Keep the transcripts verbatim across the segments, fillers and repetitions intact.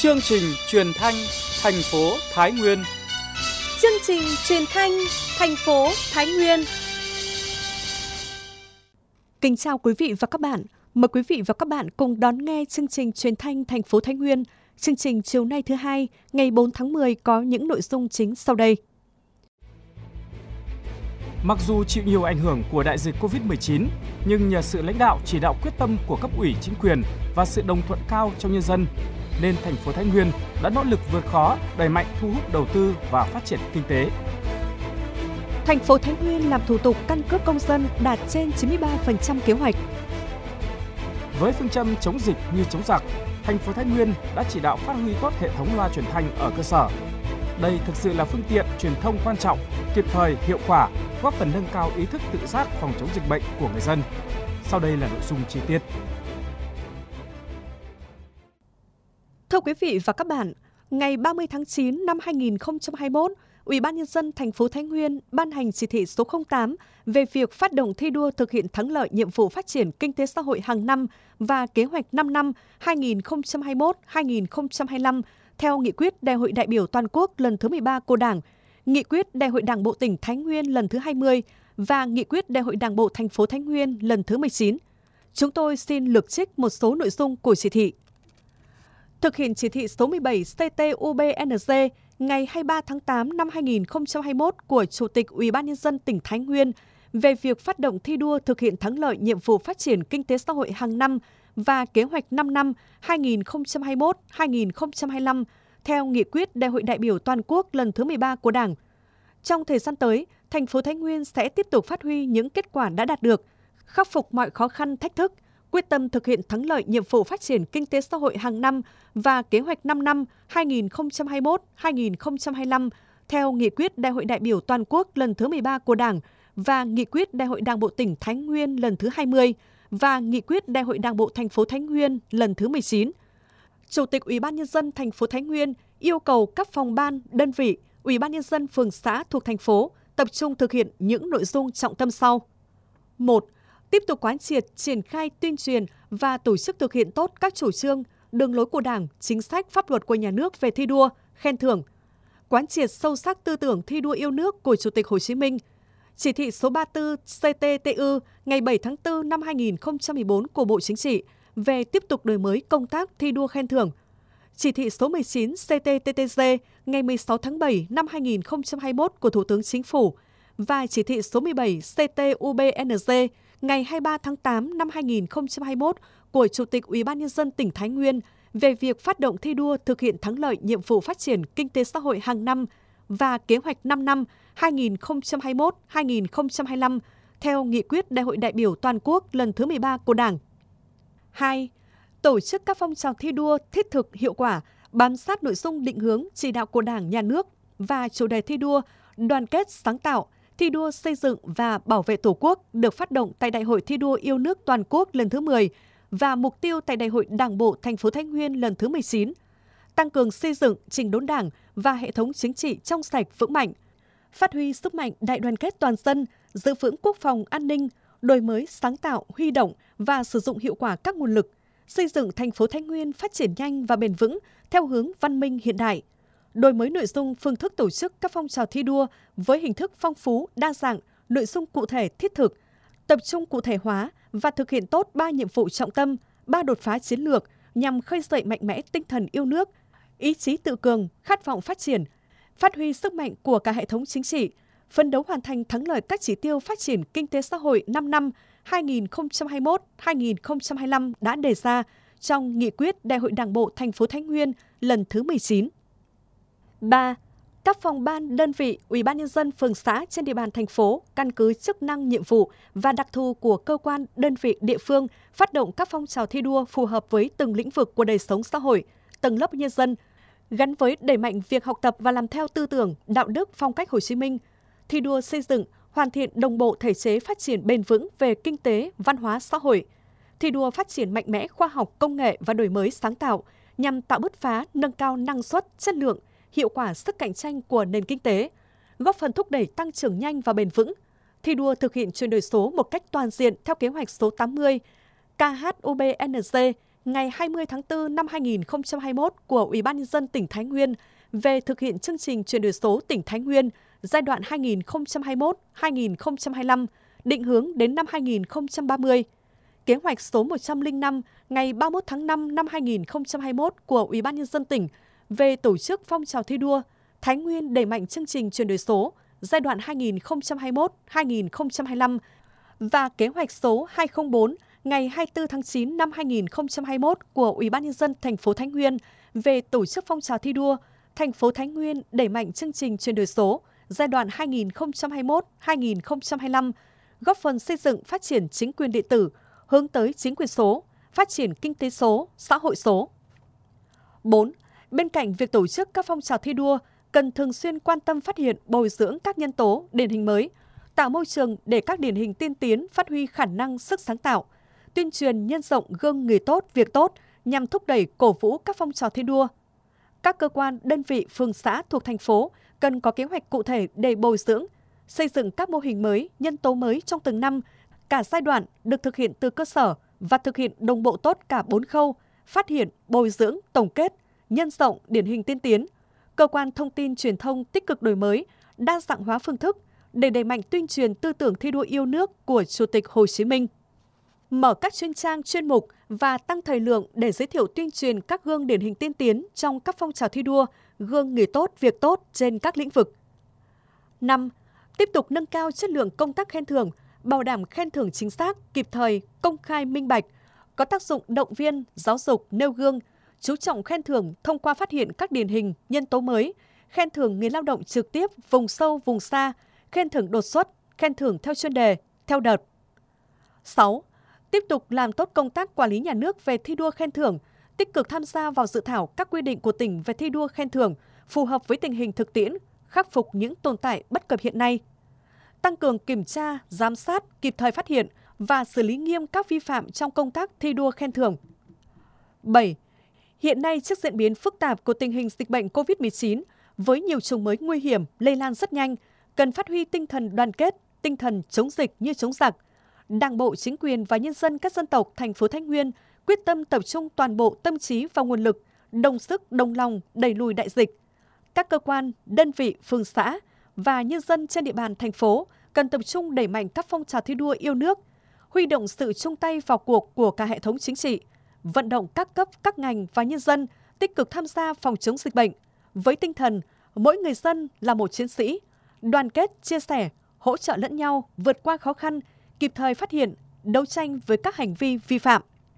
Chương trình truyền thanh thành phố Thái Nguyên. Chương trình truyền thanh thành phố Thái Nguyên. Kính chào quý vị và các bạn. Mời quý vị và các bạn cùng đón nghe chương trình truyền thanh thành phố Thái Nguyên. Chương trình chiều nay thứ hai, ngày bốn tháng mười có những nội dung chính sau đây. Mặc dù chịu nhiều ảnh hưởng của đại dịch covid mười chín, nhưng nhờ sự lãnh đạo chỉ đạo quyết tâm của cấp ủy chính quyền và sự đồng thuận cao trong nhân dân, nên thành phố Thái Nguyên đã nỗ lực vượt khó, đẩy mạnh thu hút đầu tư và phát triển kinh tế. Thành phố Thái Nguyên làm thủ tục căn cước công dân đạt trên chín mươi ba phần trăm kế hoạch. Với phương châm chống dịch như chống giặc, thành phố Thái Nguyên đã chỉ đạo phát huy tốt hệ thống loa truyền thanh ở cơ sở. Đây thực sự là phương tiện truyền thông quan trọng, kịp thời, hiệu quả, góp phần nâng cao ý thức tự giác phòng chống dịch bệnh của người dân. Sau đây là nội dung chi tiết. Thưa quý vị và các bạn, ngày ba mươi tháng chín năm hai nghìn không trăm hai mươi mốt, Ủy ban nhân dân thành phố Thái Nguyên ban hành chỉ thị số không tám về việc phát động thi đua thực hiện thắng lợi nhiệm vụ phát triển kinh tế xã hội hàng năm và kế hoạch năm năm hai nghìn không trăm hai mươi mốt đến hai nghìn không trăm hai mươi lăm theo nghị quyết Đại hội đại biểu toàn quốc lần thứ mười ba của Đảng, nghị quyết Đại hội Đảng bộ tỉnh Thái Nguyên lần thứ hai mươi và nghị quyết Đại hội Đảng bộ thành phố Thái Nguyên lần thứ mười chín. Chúng tôi xin lược trích một số nội dung của chỉ thị. Thực hiện chỉ thị số mười bảy C T U B N G ngày hai mươi ba tháng tám năm hai nghìn không trăm hai mươi mốt của Chủ tịch Ủy ban nhân dân tỉnh Thái Nguyên về việc phát động thi đua thực hiện thắng lợi nhiệm vụ phát triển kinh tế xã hội hàng năm và kế hoạch năm năm hai nghìn không trăm hai mươi mốt đến hai nghìn không trăm hai mươi lăm theo nghị quyết Đại hội đại biểu toàn quốc lần thứ mười ba của Đảng. Trong thời gian tới, thành phố Thái Nguyên sẽ tiếp tục phát huy những kết quả đã đạt được, khắc phục mọi khó khăn thách thức, quyết tâm thực hiện thắng lợi nhiệm vụ phát triển kinh tế xã hội hàng năm và kế hoạch năm năm hai nghìn không trăm hai mươi mốt đến hai nghìn không trăm hai mươi lăm theo nghị quyết Đại hội đại biểu toàn quốc lần thứ mười ba của Đảng và nghị quyết Đại hội Đảng bộ tỉnh Thái Nguyên lần thứ hai mươi và nghị quyết Đại hội Đảng bộ thành phố Thái Nguyên lần thứ mười chín. Chủ tịch Ủy ban nhân dân thành phố Thái Nguyên yêu cầu các phòng ban, đơn vị, Ủy ban nhân dân phường xã thuộc thành phố tập trung thực hiện những nội dung trọng tâm sau. một. Tiếp tục quán triệt, triển khai tuyên truyền và tổ chức thực hiện tốt các chủ trương, đường lối của Đảng, chính sách, pháp luật của nhà nước về thi đua, khen thưởng. Quán triệt sâu sắc tư tưởng thi đua yêu nước của Chủ tịch Hồ Chí Minh. Chỉ thị số ba mươi tư C T T U ngày bảy tháng tư năm hai nghìn không trăm mười bốn của Bộ Chính trị về tiếp tục đổi mới công tác thi đua khen thưởng. Chỉ thị số mười chín C T T T G ngày mười sáu tháng bảy năm hai nghìn không trăm hai mươi mốt của Thủ tướng Chính phủ và chỉ thị số mười bảy C T U B N G ngày hai mươi ba tháng tám năm hai nghìn không trăm hai mươi mốt của Chủ tịch Ủy ban nhân dân tỉnh Thái Nguyên về việc phát động thi đua thực hiện thắng lợi nhiệm vụ phát triển kinh tế xã hội hàng năm và kế hoạch năm năm hai nghìn không trăm hai mươi mốt đến hai nghìn không trăm hai mươi lăm theo nghị quyết Đại hội đại biểu toàn quốc lần thứ mười ba của Đảng. hai. Tổ chức các phong trào thi đua thiết thực hiệu quả, bám sát nội dung định hướng chỉ đạo của Đảng, Nhà nước và chủ đề thi đua đoàn kết sáng tạo, thi đua xây dựng và bảo vệ Tổ quốc được phát động tại Đại hội thi đua yêu nước toàn quốc lần thứ mười và mục tiêu tại Đại hội Đảng bộ thành phố Thái Nguyên lần thứ mười chín. Tăng cường xây dựng chỉnh đốn Đảng và hệ thống chính trị trong sạch vững mạnh, phát huy sức mạnh đại đoàn kết toàn dân, giữ vững quốc phòng an ninh, đổi mới sáng tạo, huy động và sử dụng hiệu quả các nguồn lực, xây dựng thành phố Thái Nguyên phát triển nhanh và bền vững theo hướng văn minh hiện đại. Đổi mới nội dung, phương thức tổ chức các phong trào thi đua với hình thức phong phú, đa dạng, nội dung cụ thể thiết thực, tập trung cụ thể hóa và thực hiện tốt ba nhiệm vụ trọng tâm, ba đột phá chiến lược nhằm khơi dậy mạnh mẽ tinh thần yêu nước, ý chí tự cường, khát vọng phát triển, phát huy sức mạnh của cả hệ thống chính trị, phấn đấu hoàn thành thắng lợi các chỉ tiêu phát triển kinh tế xã hội năm năm hai nghìn không trăm hai mươi mốt đến hai nghìn không trăm hai mươi lăm đã đề ra trong nghị quyết Đại hội Đảng bộ thành phố Thái Nguyên lần thứ mười chín. ba. Các phòng ban, đơn vị, Ủy ban nhân dân phường xã trên địa bàn thành phố căn cứ chức năng, nhiệm vụ và đặc thù của cơ quan, đơn vị, địa phương phát động các phong trào thi đua phù hợp với từng lĩnh vực của đời sống xã hội, tầng lớp nhân dân, gắn với đẩy mạnh việc học tập và làm theo tư tưởng, đạo đức, phong cách Hồ Chí Minh, thi đua xây dựng, hoàn thiện đồng bộ thể chế phát triển bền vững về kinh tế, văn hóa xã hội, thi đua phát triển mạnh mẽ khoa học, công nghệ và đổi mới sáng tạo nhằm tạo bứt phá, nâng cao năng suất, chất lượng, hiệu quả sức cạnh tranh của nền kinh tế, góp phần thúc đẩy tăng trưởng nhanh và bền vững, thi đua thực hiện chuyển đổi số một cách toàn diện theo kế hoạch số tám mươi K H U B N G ngày hai mươi tháng tư năm hai nghìn không trăm hai mươi mốt của Ủy ban Nhân dân tỉnh Thái Nguyên về thực hiện chương trình chuyển đổi số tỉnh Thái Nguyên giai đoạn hai nghìn không trăm hai mươi mốt đến hai nghìn không trăm hai mươi lăm, định hướng đến năm hai nghìn không trăm ba mươi. Kế hoạch số một trăm lẻ năm ngày ba mươi mốt tháng năm năm hai nghìn không trăm hai mươi mốt của Ủy ban Nhân dân tỉnh về tổ chức phong trào thi đua Thái Nguyên đẩy mạnh chương trình chuyển đổi số giai đoạn hai nghìn không trăm hai mươi mốt đến hai nghìn không trăm hai mươi lăm và kế hoạch số hai không bốn ngày hai mươi tư tháng chín năm hai nghìn không trăm hai mươi mốt của Ủy ban Nhân dân thành phố Thái Nguyên về tổ chức phong trào thi đua thành phố Thái Nguyên đẩy mạnh chương trình chuyển đổi số giai đoạn hai nghìn không trăm hai mươi mốt đến hai nghìn không trăm hai mươi lăm, góp phần xây dựng phát triển chính quyền điện tử, hướng tới chính quyền số, phát triển kinh tế số, xã hội số. bốn. Bên cạnh việc tổ chức các phong trào thi đua, cần thường xuyên quan tâm phát hiện, bồi dưỡng các nhân tố, điển hình mới, tạo môi trường để các điển hình tiên tiến phát huy khả năng, sức sáng tạo, tuyên truyền nhân rộng gương người tốt, việc tốt nhằm thúc đẩy cổ vũ các phong trào thi đua. Các cơ quan, đơn vị, phường xã thuộc thành phố cần có kế hoạch cụ thể để bồi dưỡng, xây dựng các mô hình mới, nhân tố mới trong từng năm, cả giai đoạn được thực hiện từ cơ sở và thực hiện đồng bộ tốt cả bốn khâu: phát hiện, bồi dưỡng, tổng kết, nhân rộng, điển hình tiên tiến. Cơ quan thông tin truyền thông tích cực đổi mới, đa dạng hóa phương thức để đẩy mạnh tuyên truyền tư tưởng thi đua yêu nước của Chủ tịch Hồ Chí Minh. Mở các chuyên trang, chuyên mục và tăng thời lượng để giới thiệu tuyên truyền các gương điển hình tiên tiến trong các phong trào thi đua, gương người tốt, việc tốt trên các lĩnh vực. năm. Tiếp tục nâng cao chất lượng công tác khen thưởng, bảo đảm khen thưởng chính xác, kịp thời, công khai, minh bạch, có tác dụng động viên, giáo dục, nêu gương, chú trọng khen thưởng thông qua phát hiện các điển hình, nhân tố mới, khen thưởng người lao động trực tiếp, vùng sâu, vùng xa, khen thưởng đột xuất, khen thưởng theo chuyên đề, theo đợt. sáu. Tiếp tục làm tốt công tác quản lý nhà nước về thi đua khen thưởng, tích cực tham gia vào dự thảo các quy định của tỉnh về thi đua khen thưởng, phù hợp với tình hình thực tiễn, khắc phục những tồn tại bất cập hiện nay. Tăng cường kiểm tra, giám sát, kịp thời phát hiện và xử lý nghiêm các vi phạm trong công tác thi đua khen thưởng. bảy. Hiện nay, trước diễn biến phức tạp của tình hình dịch bệnh cô vít mười chín, với nhiều chủng mới nguy hiểm, lây lan rất nhanh, cần phát huy tinh thần đoàn kết, tinh thần chống dịch như chống giặc. Đảng bộ, chính quyền và nhân dân các dân tộc thành phố Thái Nguyên quyết tâm tập trung toàn bộ tâm trí và nguồn lực, đồng sức, đồng lòng đẩy lùi đại dịch. Các cơ quan, đơn vị, phường xã và nhân dân trên địa bàn thành phố cần tập trung đẩy mạnh các phong trào thi đua yêu nước, huy động sự chung tay vào cuộc của cả hệ thống chính trị, vận động các cấp, các ngành và nhân dân tích cực tham gia phòng chống dịch bệnh với tinh thần mỗi người dân là một chiến sĩ, đoàn kết, chia sẻ, hỗ trợ lẫn nhau vượt qua khó khăn, kịp thời phát hiện, đấu tranh với các hành vi vi phạm.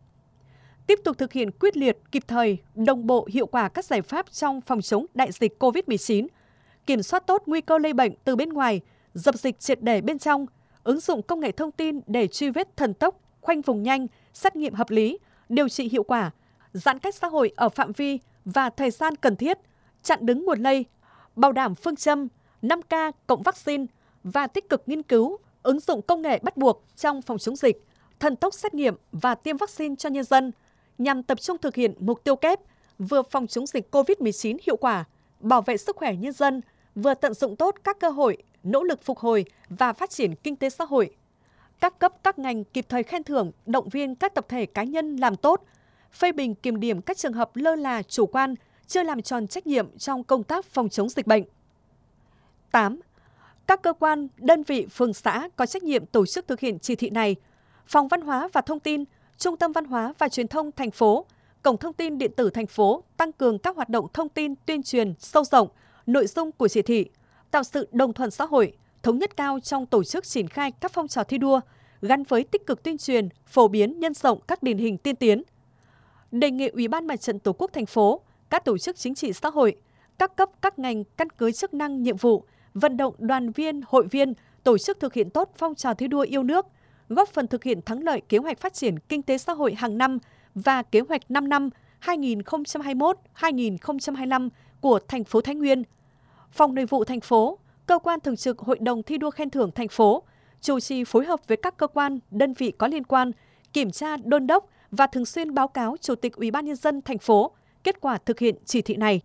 Tiếp tục thực hiện quyết liệt, kịp thời, đồng bộ hiệu quả các giải pháp trong phòng chống đại dịch cô vít mười chín, kiểm soát tốt nguy cơ lây bệnh từ bên ngoài, dập dịch triệt để bên trong, ứng dụng công nghệ thông tin để truy vết thần tốc, khoanh vùng nhanh, xét nghiệm hợp lý, điều trị hiệu quả, giãn cách xã hội ở phạm vi và thời gian cần thiết, chặn đứng nguồn lây, bảo đảm phương châm năm K cộng vaccine và tích cực nghiên cứu, ứng dụng công nghệ bắt buộc trong phòng chống dịch, thần tốc xét nghiệm và tiêm vaccine cho nhân dân, nhằm tập trung thực hiện mục tiêu kép vừa phòng chống dịch cô vít mười chín hiệu quả, bảo vệ sức khỏe nhân dân, vừa tận dụng tốt các cơ hội, nỗ lực phục hồi và phát triển kinh tế xã hội. Các cấp, các ngành kịp thời khen thưởng, động viên các tập thể cá nhân làm tốt, phê bình kiểm điểm các trường hợp lơ là, chủ quan, chưa làm tròn trách nhiệm trong công tác phòng chống dịch bệnh. tám. Các cơ quan, đơn vị, phường xã có trách nhiệm tổ chức thực hiện chỉ thị này. Phòng Văn hóa và Thông tin, Trung tâm Văn hóa và Truyền thông thành phố, Cổng thông tin điện tử thành phố tăng cường các hoạt động thông tin tuyên truyền sâu rộng nội dung của chỉ thị, tạo sự đồng thuận xã hội, thống nhất cao trong tổ chức triển khai các phong trào thi đua, gắn với tích cực tuyên truyền, phổ biến nhân rộng các điển hình tiên tiến. Đề nghị Ủy ban Mặt trận Tổ quốc thành phố, các tổ chức chính trị xã hội, các cấp, các ngành căn cứ chức năng, nhiệm vụ, vận động đoàn viên, hội viên tổ chức thực hiện tốt phong trào thi đua yêu nước, góp phần thực hiện thắng lợi kế hoạch phát triển kinh tế xã hội hàng năm và kế hoạch năm năm hai nghìn không trăm hai mươi mốt đến hai nghìn không trăm hai mươi lăm của thành phố Thái Nguyên. Phòng Nội vụ thành phố, cơ quan thường trực Hội đồng thi đua khen thưởng thành phố chủ trì phối hợp với các cơ quan, đơn vị có liên quan, kiểm tra, đôn đốc và thường xuyên báo cáo Chủ tịch Ủy ban Nhân dân thành phố kết quả thực hiện chỉ thị này.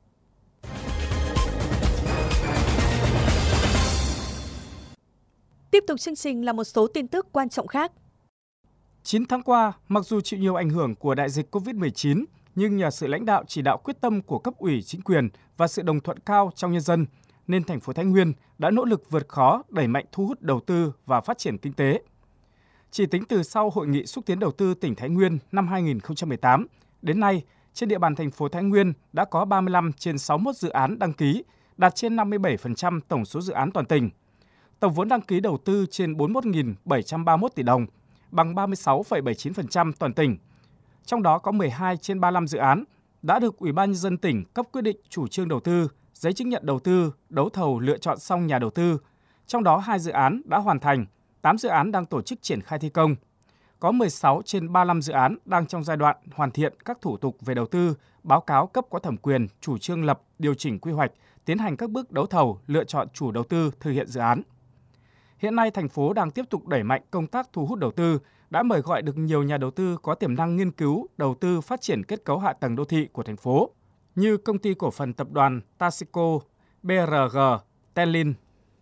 Tiếp tục chương trình là một số tin tức quan trọng khác. chín tháng qua, mặc dù chịu nhiều ảnh hưởng của đại dịch cô vít mười chín, nhưng nhờ sự lãnh đạo chỉ đạo quyết tâm của cấp ủy chính quyền và sự đồng thuận cao trong nhân dân, nên thành phố Thái Nguyên đã nỗ lực vượt khó đẩy mạnh thu hút đầu tư và phát triển kinh tế. Chỉ tính từ sau Hội nghị xúc tiến đầu tư tỉnh Thái Nguyên năm hai nghìn không trăm mười tám, đến nay, trên địa bàn thành phố Thái Nguyên đã có ba mươi lăm trên sáu mươi mốt dự án đăng ký, đạt trên năm mươi bảy phần trăm tổng số dự án toàn tỉnh. Tổng vốn đăng ký đầu tư trên bốn mươi mốt nghìn bảy trăm ba mươi mốt tỷ đồng, bằng ba mươi sáu phẩy bảy mươi chín phần trăm toàn tỉnh. Trong đó có mười hai trên ba mươi lăm dự án đã được Ủy ban nhân dân tỉnh cấp quyết định chủ trương đầu tư, giấy chứng nhận đầu tư, đấu thầu lựa chọn xong nhà đầu tư. Trong đó hai dự án đã hoàn thành, tám dự án đang tổ chức triển khai thi công. Có mười sáu trên ba mươi lăm dự án đang trong giai đoạn hoàn thiện các thủ tục về đầu tư, báo cáo cấp có thẩm quyền, chủ trương lập, điều chỉnh quy hoạch, tiến hành các bước đấu thầu, lựa chọn chủ đầu tư thực hiện dự án. Hiện nay, thành phố đang tiếp tục đẩy mạnh công tác thu hút đầu tư, đã mời gọi được nhiều nhà đầu tư có tiềm năng nghiên cứu, đầu tư phát triển kết cấu hạ tầng đô thị của thành phố, như Công ty Cổ phần Tập đoàn Tasico, bê rờ giê, Tenlin.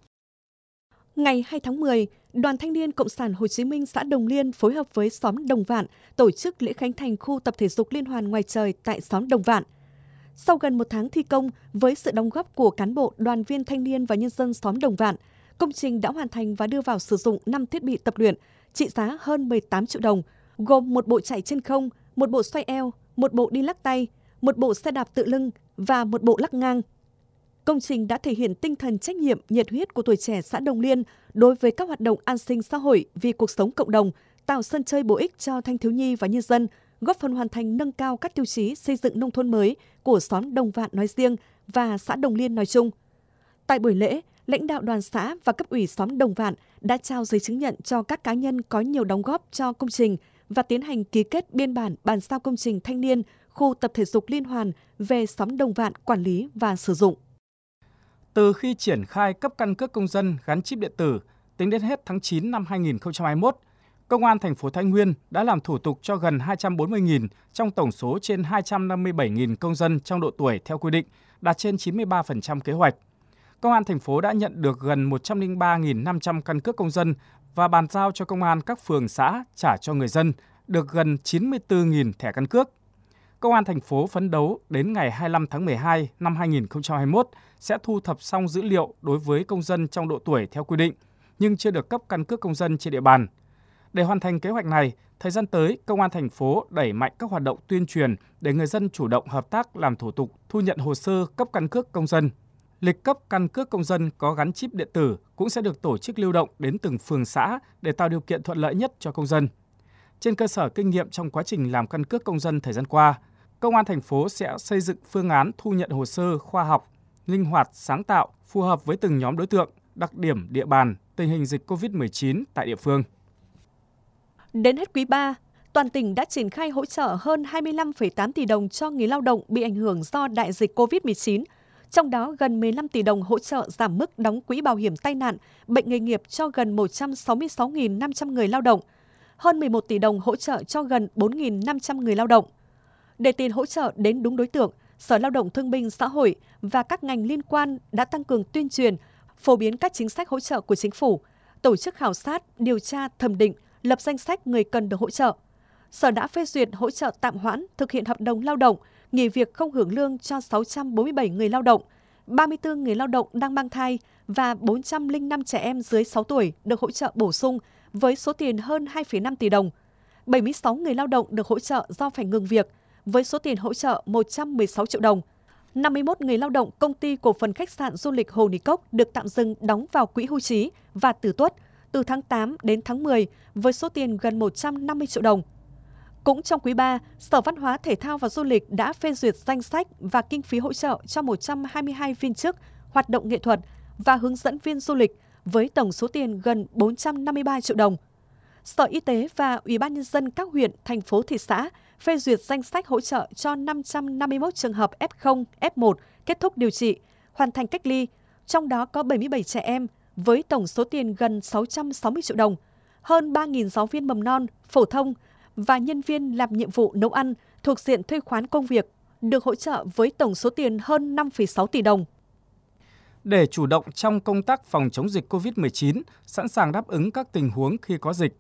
Ngày hai tháng mười, Đoàn Thanh niên Cộng sản Hồ Chí Minh xã Đồng Liên phối hợp với xóm Đồng Vạn tổ chức lễ khánh thành khu tập thể dục liên hoàn ngoài trời tại xóm Đồng Vạn. Sau gần một tháng thi công, với sự đóng góp của cán bộ, đoàn viên thanh niên và nhân dân xóm Đồng Vạn, công trình đã hoàn thành và đưa vào sử dụng năm thiết bị tập luyện trị giá hơn mười tám triệu đồng, gồm một bộ chạy trên không, một bộ xoay eo, một bộ đi lắc tay, một bộ xe đạp tự lưng và một bộ lắc ngang. Công trình đã thể hiện tinh thần trách nhiệm, nhiệt huyết của tuổi trẻ xã Đồng Liên đối với các hoạt động an sinh xã hội vì cuộc sống cộng đồng, tạo sân chơi bổ ích cho thanh thiếu nhi và nhân dân, góp phần hoàn thành nâng cao các tiêu chí xây dựng nông thôn mới của xóm Đồng Vạn nói riêng và xã Đồng Liên nói chung. Tại buổi lễ, lãnh đạo đoàn xã và cấp ủy xóm Đồng Vạn đã trao giấy chứng nhận cho các cá nhân có nhiều đóng góp cho công trình và tiến hành ký kết biên bản bàn giao công trình thanh niên khu tập thể dục liên hoàn về xóm Đồng Vạn quản lý và sử dụng. Từ khi triển khai cấp căn cước công dân gắn chip điện tử, tính đến hết tháng chín năm hai nghìn không trăm hai mươi mốt, Công an thành phố Thái Nguyên đã làm thủ tục cho gần hai trăm bốn mươi nghìn trong tổng số trên hai trăm năm mươi bảy nghìn công dân trong độ tuổi theo quy định, đạt trên chín mươi ba phần trăm kế hoạch. Công an thành phố đã nhận được gần một trăm lẻ ba nghìn năm trăm căn cước công dân và bàn giao cho công an các phường xã trả cho người dân được gần chín mươi tư nghìn thẻ căn cước. Công an thành phố phấn đấu đến ngày hai mươi lăm tháng mười hai năm hai nghìn không trăm hai mươi mốt sẽ thu thập xong dữ liệu đối với công dân trong độ tuổi theo quy định, nhưng chưa được cấp căn cước công dân trên địa bàn. Để hoàn thành kế hoạch này, thời gian tới, Công an thành phố đẩy mạnh các hoạt động tuyên truyền để người dân chủ động hợp tác làm thủ tục thu nhận hồ sơ cấp căn cước công dân. Lịch cấp căn cước công dân có gắn chip điện tử cũng sẽ được tổ chức lưu động đến từng phường xã để tạo điều kiện thuận lợi nhất cho công dân. Trên cơ sở kinh nghiệm trong quá trình làm căn cước công dân thời gian qua, Công an thành phố sẽ xây dựng phương án thu nhận hồ sơ khoa học, linh hoạt, sáng tạo, phù hợp với từng nhóm đối tượng, đặc điểm địa bàn, tình hình dịch cô vít mười chín tại địa phương. Đến hết quý ba, toàn tỉnh đã triển khai hỗ trợ hơn hai mươi lăm phẩy tám tỷ đồng cho người lao động bị ảnh hưởng do đại dịch cô vít mười chín. Trong đó, gần mười lăm tỷ đồng hỗ trợ giảm mức đóng quỹ bảo hiểm tai nạn, bệnh nghề nghiệp cho gần một trăm sáu mươi sáu nghìn năm trăm người lao động, hơn mười một tỷ đồng hỗ trợ cho gần bốn nghìn năm trăm người lao động. Để tiền hỗ trợ đến đúng đối tượng, Sở Lao động Thương binh Xã hội và các ngành liên quan đã tăng cường tuyên truyền, phổ biến các chính sách hỗ trợ của chính phủ, tổ chức khảo sát, điều tra, thẩm định, lập danh sách người cần được hỗ trợ. Sở đã phê duyệt hỗ trợ tạm hoãn thực hiện hợp đồng lao động, nghỉ việc không hưởng lương cho sáu trăm bốn mươi bảy người lao động, ba mươi tư người lao động đang mang thai và bốn trăm lẻ năm trẻ em dưới sáu tuổi được hỗ trợ bổ sung với số tiền hơn hai phẩy năm tỷ đồng. bảy mươi sáu người lao động được hỗ trợ do phải ngừng việc với số tiền hỗ trợ một trăm mười sáu triệu đồng. năm mươi mốt người lao động Công ty Cổ phần Khách sạn Du lịch Hồ Nì Cốc được tạm dừng đóng vào quỹ hưu trí và tử tuất từ tháng tám đến tháng mười với số tiền gần một trăm năm mươi triệu đồng. Cũng trong quý ba, Sở Văn hóa Thể thao và Du lịch đã phê duyệt danh sách và kinh phí hỗ trợ cho một trăm hai mươi hai viên chức hoạt động nghệ thuật và hướng dẫn viên du lịch với tổng số tiền gần bốn trăm năm mươi ba triệu đồng. Sở Y tế và Ủy ban Nhân dân các huyện, thành phố, thị xã phê duyệt danh sách hỗ trợ cho năm trăm năm mươi mốt trường hợp ép không, ép một kết thúc điều trị, hoàn thành cách ly, trong đó có bảy mươi bảy trẻ em với tổng số tiền gần sáu trăm sáu mươi triệu đồng, hơn ba nghìn giáo viên mầm non, phổ thông và nhân viên làm nhiệm vụ nấu ăn thuộc diện thuê khoán công việc được hỗ trợ với tổng số tiền hơn năm phẩy sáu tỷ đồng. Để chủ động trong công tác phòng chống dịch cô vít mười chín, sẵn sàng đáp ứng các tình huống khi có dịch,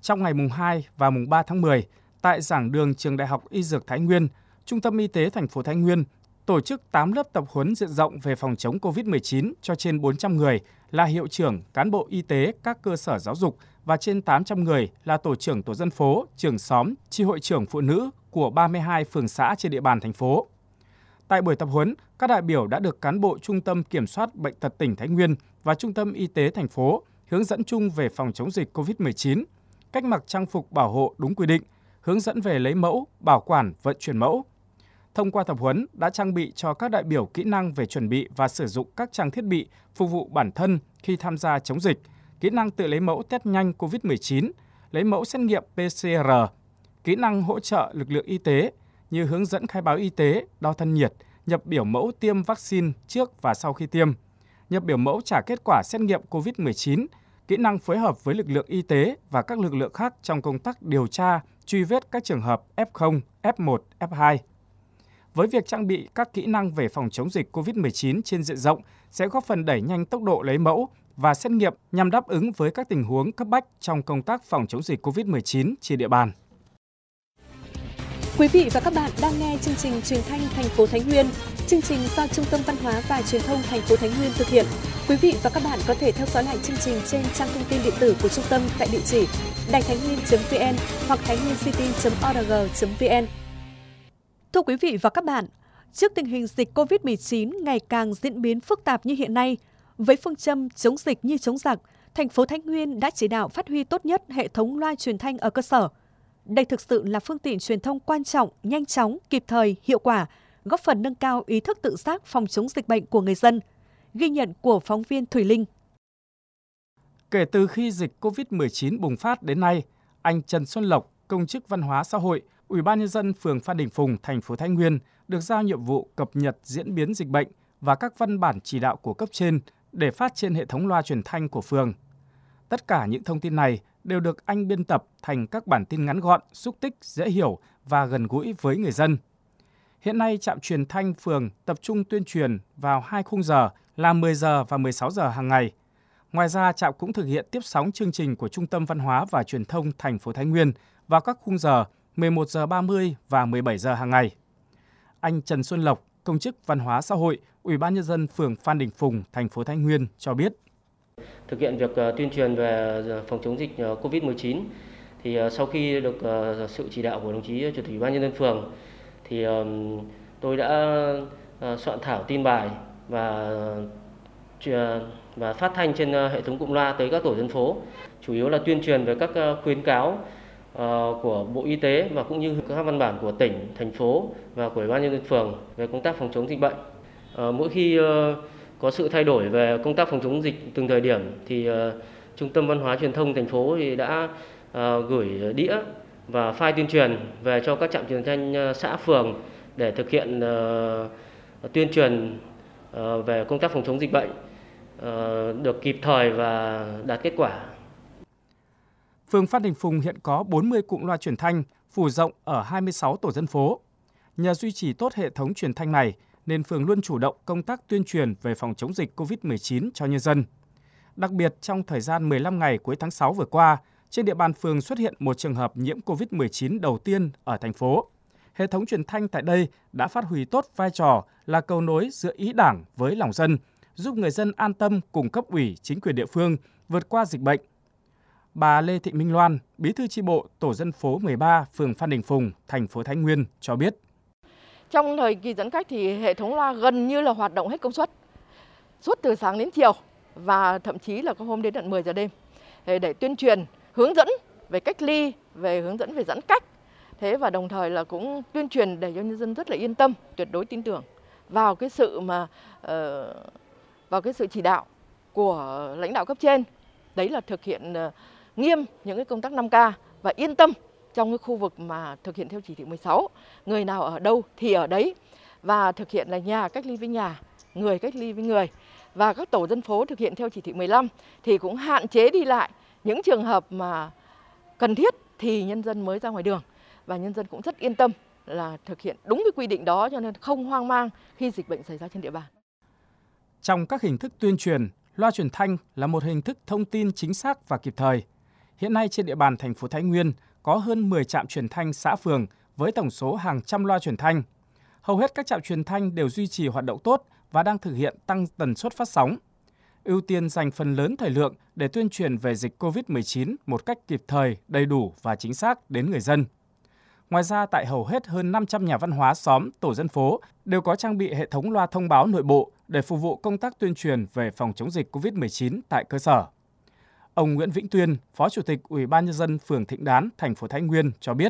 Trong ngày mùng hai và mùng ba tháng mười, tại giảng đường Trường Đại học Y Dược Thái Nguyên, Trung tâm Y tế thành phố Thái Nguyên tổ chức tám lớp tập huấn diện rộng về phòng chống cô vít mười chín cho trên bốn trăm người là hiệu trưởng, cán bộ y tế các cơ sở giáo dục và trên tám trăm người là tổ trưởng tổ dân phố, trưởng xóm, chi hội trưởng phụ nữ của ba mươi hai phường xã trên địa bàn thành phố. Tại buổi tập huấn, các đại biểu đã được cán bộ Trung tâm Kiểm soát Bệnh tật tỉnh Thái Nguyên và Trung tâm Y tế thành phố hướng dẫn chung về phòng chống dịch cô vít mười chín, cách mặc trang phục bảo hộ đúng quy định, hướng dẫn về lấy mẫu, bảo quản, vận chuyển mẫu. Thông qua tập huấn đã trang bị cho các đại biểu kỹ năng về chuẩn bị và sử dụng các trang thiết bị phục vụ bản thân khi tham gia chống dịch, kỹ năng tự lấy mẫu test nhanh cô vít mười chín, lấy mẫu xét nghiệm pê xê rờ, kỹ năng hỗ trợ lực lượng y tế như hướng dẫn khai báo y tế, đo thân nhiệt, nhập biểu mẫu tiêm vaccine trước và sau khi tiêm, nhập biểu mẫu trả kết quả xét nghiệm cô vít mười chín, kỹ năng phối hợp với lực lượng y tế và các lực lượng khác trong công tác điều tra, truy vết các trường hợp ép không, ép một, ép hai. Với việc trang bị các kỹ năng về phòng chống dịch cô vít mười chín trên diện rộng sẽ góp phần đẩy nhanh tốc độ lấy mẫu và xét nghiệm nhằm đáp ứng với các tình huống cấp bách trong công tác phòng chống dịch cô vít mười chín trên địa bàn. Quý vị và các bạn đang nghe chương trình truyền thanh thành phố Thái Nguyên. Chương trình do Trung tâm Văn hóa và Truyền thông thành phố Thái Nguyên thực hiện. Quý vị và các bạn có thể theo dõi lại chương trình trên trang thông tin điện tử của trung tâm tại địa chỉ đài thái nguyên chấm vn hoặc thái nguyên city chấm org chấm vn. Thưa quý vị và các bạn, trước tình hình dịch cô vít mười chín ngày càng diễn biến phức tạp như hiện nay, với phương châm chống dịch như chống giặc, thành phố Thái Nguyên đã chỉ đạo phát huy tốt nhất hệ thống loa truyền thanh ở cơ sở. Đây thực sự là phương tiện truyền thông quan trọng, nhanh chóng, kịp thời, hiệu quả, góp phần nâng cao ý thức tự giác phòng chống dịch bệnh của người dân. Ghi nhận của phóng viên Thùy Linh. Kể từ khi dịch cô vít mười chín bùng phát đến nay, anh Trần Xuân Lộc, công chức văn hóa xã hội, Ủy ban nhân dân phường Phan Đình Phùng, thành phố Thái Nguyên được giao nhiệm vụ cập nhật diễn biến dịch bệnh và các văn bản chỉ đạo của cấp trên để phát trên hệ thống loa truyền thanh của phường. Tất cả những thông tin này đều được anh biên tập thành các bản tin ngắn gọn, xúc tích, dễ hiểu và gần gũi với người dân. Hiện nay, trạm truyền thanh phường tập trung tuyên truyền vào hai khung giờ là mười giờ và mười sáu giờ hàng ngày. Ngoài ra, trạm cũng thực hiện tiếp sóng chương trình của Trung tâm Văn hóa và Truyền thông thành phố Thái Nguyên vào các khung giờ mười một giờ ba mươi và mười bảy giờ hàng ngày. Anh Trần Xuân Lộc, công chức văn hóa xã hội, Ủy ban nhân dân phường Phan Đình Phùng, thành phố Thái Nguyên cho biết. Thực hiện việc tuyên truyền về phòng chống dịch cô vít mười chín thì sau khi được sự chỉ đạo của đồng chí Chủ tịch Ủy ban nhân dân phường thì tôi đã soạn thảo tin bài và và phát thanh trên hệ thống cụm loa tới các tổ dân phố, chủ yếu là tuyên truyền về các khuyến cáo của Bộ Y tế và cũng như các văn bản của tỉnh, thành phố và của Ủy ban nhân dân phường về công tác phòng chống dịch bệnh. Mỗi khi có sự thay đổi về công tác phòng chống dịch từng thời điểm thì Trung tâm Văn hóa Truyền thông thành phố thì đã gửi đĩa và file tuyên truyền về cho các trạm truyền thanh xã phường để thực hiện tuyên truyền về công tác phòng chống dịch bệnh được kịp thời và đạt kết quả. Phường Phan Đình Phùng hiện có bốn mươi cụm loa truyền thanh phủ rộng ở hai mươi sáu tổ dân phố. Nhờ duy trì tốt hệ thống truyền thanh này nên phường luôn chủ động công tác tuyên truyền về phòng chống dịch cô vít mười chín cho nhân dân. Đặc biệt trong thời gian mười lăm ngày cuối tháng sáu vừa qua, trên địa bàn phường xuất hiện một trường hợp nhiễm cô vít mười chín đầu tiên ở thành phố. Hệ thống truyền thanh tại đây đã phát huy tốt vai trò là cầu nối giữa ý Đảng với lòng dân, giúp người dân an tâm cùng cấp ủy chính quyền địa phương vượt qua dịch bệnh. Bà Lê Thị Minh Loan, Bí thư chi bộ tổ dân phố mười ba, phường Phan Đình Phùng, thành phố Thái Nguyên cho biết. Trong thời kỳ giãn cách thì hệ thống loa gần như là hoạt động hết công suất, suốt từ sáng đến chiều và thậm chí là có hôm đến tận mười giờ đêm để tuyên truyền, hướng dẫn về cách ly, về hướng dẫn về giãn cách. Thế và đồng thời là cũng tuyên truyền để cho nhân dân rất là yên tâm, tuyệt đối tin tưởng vào cái sự mà uh, vào cái sự chỉ đạo của lãnh đạo cấp trên. Đấy là thực hiện uh, nghiêm những cái công tác năm K và yên tâm trong cái khu vực mà thực hiện theo chỉ thị mười sáu, người nào ở đâu thì ở đấy, và thực hiện là nhà cách ly với nhà, người cách ly với người, và các tổ dân phố thực hiện theo chỉ thị mười lăm thì cũng hạn chế đi lại, những trường hợp mà cần thiết thì nhân dân mới ra ngoài đường, và nhân dân cũng rất yên tâm là thực hiện đúng cái quy định đó, cho nên không hoang mang khi dịch bệnh xảy ra trên địa bàn. Trong các hình thức tuyên truyền, loa truyền thanh là một hình thức thông tin chính xác và kịp thời. Hiện nay trên địa bàn thành phố Thái Nguyên có hơn mười trạm truyền thanh xã phường với tổng số hàng trăm loa truyền thanh. Hầu hết các trạm truyền thanh đều duy trì hoạt động tốt và đang thực hiện tăng tần suất phát sóng. Ưu tiên dành phần lớn thời lượng để tuyên truyền về dịch cô vít mười chín một cách kịp thời, đầy đủ và chính xác đến người dân. Ngoài ra, tại hầu hết hơn năm trăm nhà văn hóa xóm, tổ dân phố đều có trang bị hệ thống loa thông báo nội bộ để phục vụ công tác tuyên truyền về phòng chống dịch cô vít mười chín tại cơ sở. Ông Nguyễn Vĩnh Tuyên, Phó Chủ tịch Ủy ban Nhân dân phường Thịnh Đán, thành phố Thái Nguyên cho biết.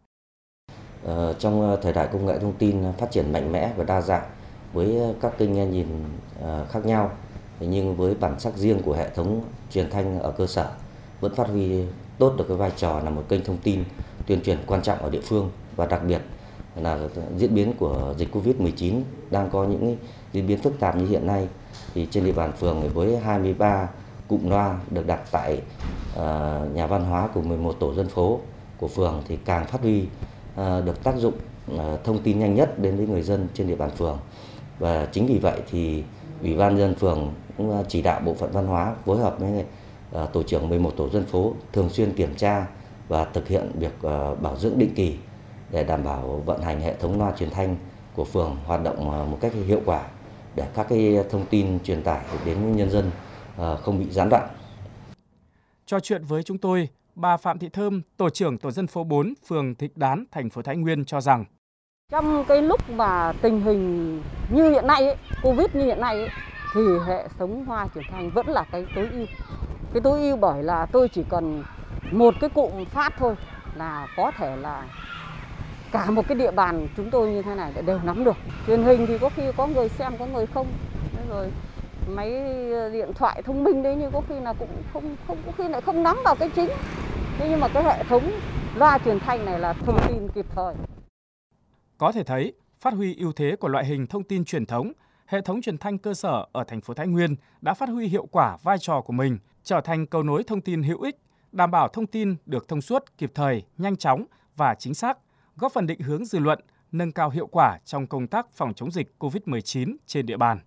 Ờ, trong thời đại công nghệ thông tin phát triển mạnh mẽ và đa dạng với các kênh nghe nhìn khác nhau, nhưng với bản sắc riêng của hệ thống truyền thanh ở cơ sở vẫn phát huy tốt được cái vai trò là một kênh thông tin tuyên truyền quan trọng ở địa phương, và đặc biệt là diễn biến của dịch cô vít mười chín đang có những diễn biến phức tạp như hiện nay, thì trên địa bàn phường với hai mươi ba cụm loa được đặt tại uh, nhà văn hóa của mười một tổ dân phố của phường thì càng phát huy uh, được tác dụng uh, thông tin nhanh nhất đến với người dân trên địa bàn phường. Và chính vì vậy thì Ủy ban Nhân dân phường cũng chỉ đạo bộ phận văn hóa phối hợp với uh, tổ trưởng mười một tổ dân phố thường xuyên kiểm tra và thực hiện việc uh, bảo dưỡng định kỳ để đảm bảo vận hành hệ thống loa truyền thanh của phường hoạt động uh, một cách hiệu quả, để các cái thông tin truyền tải đến nhân dân uh, không bị gián đoạn. Trò chuyện với chúng tôi, bà Phạm Thị Thơm, tổ trưởng tổ dân phố bốn, phường Thịnh Đán, thành phố Thái Nguyên cho rằng trong cái lúc mà tình hình như hiện nay, ấy, Covid như hiện nay ấy, thì hệ thống loa truyền thanh vẫn là cái tối ưu. Cái tối ưu bởi là tôi chỉ cần một cái cụm phát thôi là có thể là cả một cái địa bàn chúng tôi như thế này đều nắm được. Truyền hình thì có khi có người xem, có người không. Thế rồi máy điện thoại thông minh đấy nhưng có khi là cũng không không có khi lại không nắm vào cái chính. Thế nhưng mà cái hệ thống loa truyền thanh này là thông tin kịp thời. Có thể thấy, phát huy ưu thế của loại hình thông tin truyền thống, hệ thống truyền thanh cơ sở ở thành phố Thái Nguyên đã phát huy hiệu quả vai trò của mình, trở thành cầu nối thông tin hữu ích, đảm bảo thông tin được thông suốt, kịp thời, nhanh chóng và chính xác, góp phần định hướng dư luận, nâng cao hiệu quả trong công tác phòng chống dịch cô vít mười chín trên địa bàn.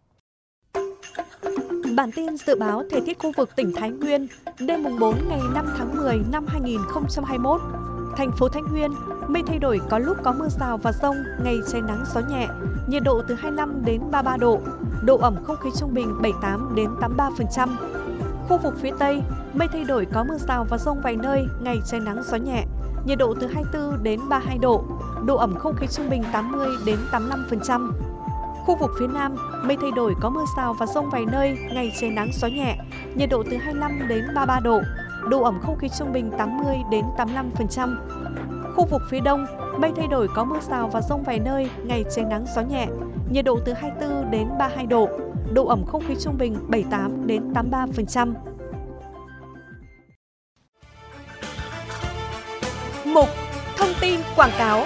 Bản tin dự báo thời tiết khu vực tỉnh Thái Nguyên đêm mùng bốn ngày năm tháng mười năm hai nghìn không trăm hai mươi mốt. Thành phố Thái Nguyên, mây thay đổi, có lúc có mưa rào và dông, ngày trời nắng gió nhẹ, nhiệt độ từ hai mươi lăm đến ba mươi ba độ, độ ẩm không khí trung bình bảy mươi tám đến tám mươi ba phần trăm. Khu vực phía Tây, mây thay đổi, có mưa rào và dông vài nơi, ngày trời nắng gió nhẹ, nhiệt độ từ hai mươi tư đến ba mươi hai độ, độ ẩm không khí trung bình tám mươi đến tám mươi lăm phần trăm. Khu vực phía Nam, mây thay đổi, có mưa rào và dông vài nơi, ngày trời nắng gió nhẹ, nhiệt độ từ hai mươi lăm đến ba mươi ba độ, độ ẩm không khí trung bình tám mươi đến tám mươi lăm phần trăm. Khu vực phía Đông, mây thay đổi, có mưa rào và dông vài nơi, ngày trời nắng gió nhẹ, nhiệt độ từ hai mươi tư đến ba mươi hai độ, độ ẩm không khí trung bình bảy mươi tám đến tám mươi ba phần trăm. Mục thông tin quảng cáo.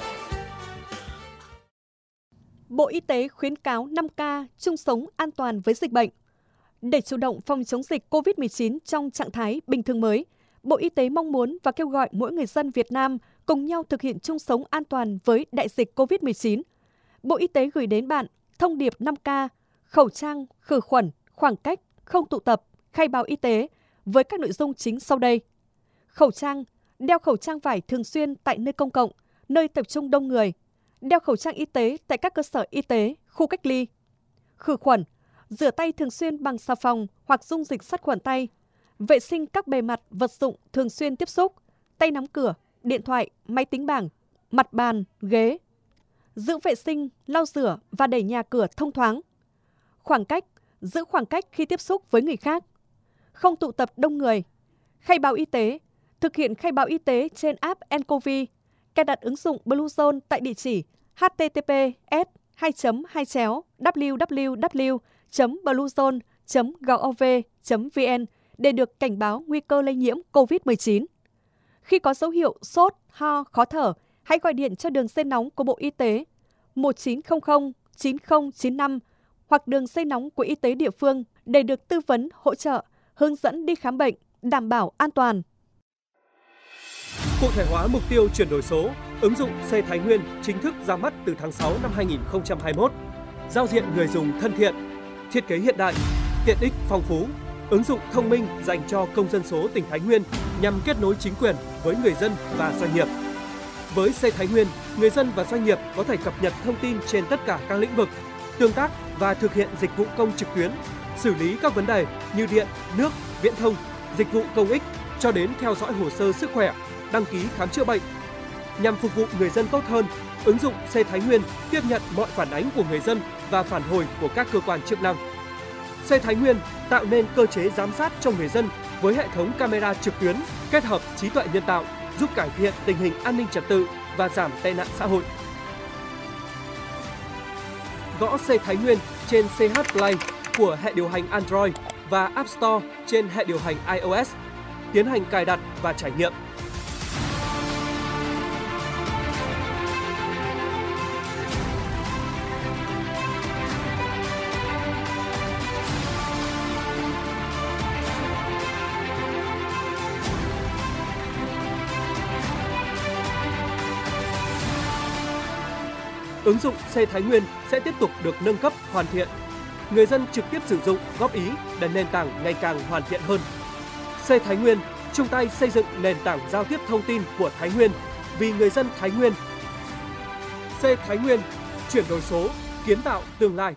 Bộ Y tế khuyến cáo năm K chung sống an toàn với dịch bệnh. Để chủ động phòng chống dịch cô vít mười chín trong trạng thái bình thường mới, Bộ Y tế mong muốn và kêu gọi mỗi người dân Việt Nam cùng nhau thực hiện chung sống an toàn với đại dịch cô vít mười chín. Bộ Y tế gửi đến bạn thông điệp năm K, khẩu trang, khử khuẩn, khoảng cách, không tụ tập, khai báo y tế với các nội dung chính sau đây. Khẩu trang, đeo khẩu trang vải thường xuyên tại nơi công cộng, nơi tập trung đông người. Đeo khẩu trang y tế tại các cơ sở y tế, khu cách ly. Khử khuẩn, rửa tay thường xuyên bằng xà phòng hoặc dung dịch sát khuẩn tay. Vệ sinh các bề mặt, vật dụng thường xuyên tiếp xúc, tay nắm cửa, điện thoại, máy tính bảng, mặt bàn, ghế. Giữ vệ sinh, lau rửa và đẩy nhà cửa thông thoáng. Khoảng cách, giữ khoảng cách khi tiếp xúc với người khác. Không tụ tập đông người. Khai báo y tế, thực hiện khai báo y tế trên app en covid, cài đặt ứng dụng Bluezone tại địa chỉ h t t p s hai chấm hai chéo w w w chấm bluezone chấm gov chấm v n để được cảnh báo nguy cơ lây nhiễm cô vít mười chín. Khi có dấu hiệu sốt, ho, khó thở, hãy gọi điện cho đường dây nóng của Bộ Y tế một chín không không chín không chín năm hoặc đường dây nóng của y tế địa phương để được tư vấn, hỗ trợ, hướng dẫn đi khám bệnh, đảm bảo an toàn. Cụ thể hóa mục tiêu chuyển đổi số, ứng dụng C Thái Nguyên chính thức ra mắt từ tháng sáu năm hai nghìn không trăm hai mươi mốt. Giao diện người dùng thân thiện, thiết kế hiện đại, tiện ích phong phú, ứng dụng thông minh dành cho công dân số tỉnh Thái Nguyên nhằm kết nối chính quyền với người dân và doanh nghiệp. Với Xây Thái Nguyên, người dân và doanh nghiệp có thể cập nhật thông tin trên tất cả các lĩnh vực, tương tác và thực hiện dịch vụ công trực tuyến, xử lý các vấn đề như điện, nước, viễn thông, dịch vụ công ích cho đến theo dõi hồ sơ sức khỏe, đăng ký khám chữa bệnh. Nhằm phục vụ người dân tốt hơn, ứng dụng Xây Thái Nguyên tiếp nhận mọi phản ánh của người dân và phản hồi của các cơ quan chức năng. Xây Thái Nguyên tạo nên cơ chế giám sát cho người dân với hệ thống camera trực tuyến kết hợp trí tuệ nhân tạo giúp cải thiện tình hình an ninh trật tự và giảm tệ nạn xã hội. Gõ Xây Thái Nguyên trên xê hát Play của hệ điều hành Android và App Store trên hệ điều hành iOS. Tiến hành cài đặt và trải nghiệm. Ứng dụng Xây Thái Nguyên sẽ tiếp tục được nâng cấp, hoàn thiện. Người dân trực tiếp sử dụng, góp ý để nền tảng ngày càng hoàn thiện hơn. Xây Thái Nguyên chung tay xây dựng nền tảng giao tiếp thông tin của Thái Nguyên vì người dân Thái Nguyên. Xây Thái Nguyên, chuyển đổi số, kiến tạo tương lai.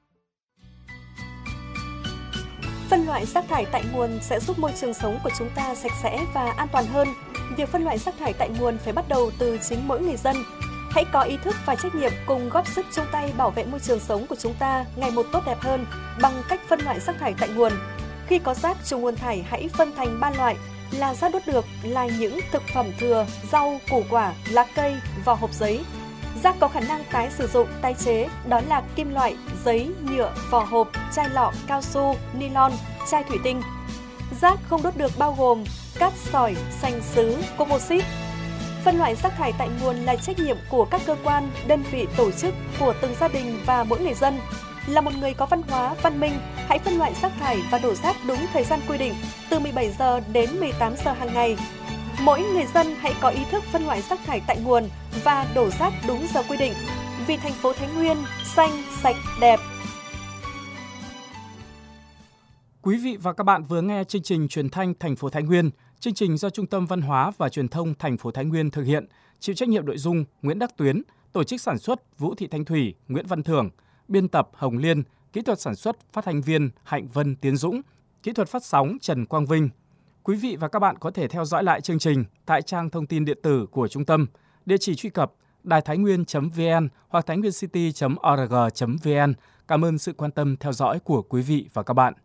Phân loại rác thải tại nguồn sẽ giúp môi trường sống của chúng ta sạch sẽ và an toàn hơn. Việc phân loại rác thải tại nguồn phải bắt đầu từ chính mỗi người dân. Hãy có ý thức và trách nhiệm cùng góp sức chung tay bảo vệ môi trường sống của chúng ta ngày một tốt đẹp hơn bằng cách phân loại rác thải tại nguồn. Khi có rác trùng nguồn thải hãy phân thành ba loại là rác đốt được, là những thực phẩm thừa, rau, củ quả, lá cây, vỏ hộp giấy. Rác có khả năng tái sử dụng, tái chế đó là kim loại, giấy, nhựa, vỏ hộp, chai lọ, cao su, nylon, chai thủy tinh. Rác không đốt được bao gồm cát sỏi, sành sứ, composite. Phân loại rác thải tại nguồn là trách nhiệm của các cơ quan, đơn vị, tổ chức, của từng gia đình và mỗi người dân. Là một người có văn hóa, văn minh, hãy phân loại rác thải và đổ rác đúng thời gian quy định, từ mười bảy giờ đến mười tám giờ hàng ngày. Mỗi người dân hãy có ý thức phân loại rác thải tại nguồn và đổ rác đúng giờ quy định. Vì thành phố Thái Nguyên xanh, sạch, đẹp. Quý vị và các bạn vừa nghe chương trình truyền thanh thành phố Thái Nguyên. Chương trình do Trung tâm Văn hóa và Truyền thông thành phố Thái Nguyên thực hiện, chịu trách nhiệm nội dung Nguyễn Đắc Tuyến, tổ chức sản xuất Vũ Thị Thanh Thủy, Nguyễn Văn Thưởng, biên tập Hồng Liên, kỹ thuật sản xuất phát thanh viên Hạnh Vân Tiến Dũng, kỹ thuật phát sóng Trần Quang Vinh. Quý vị và các bạn có thể theo dõi lại chương trình tại trang thông tin điện tử của trung tâm, địa chỉ truy cập đài thái nguyên chấm vn hoặc thainhvietcity chấm org chấm vn. Cảm ơn sự quan tâm theo dõi của quý vị và các bạn.